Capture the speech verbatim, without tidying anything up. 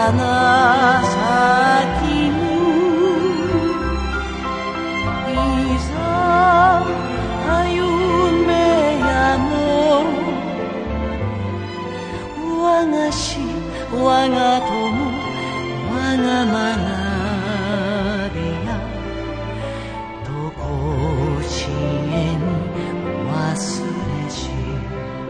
花咲きぬいざ歩めやの我が師我が友我が学びやとこちえに忘れし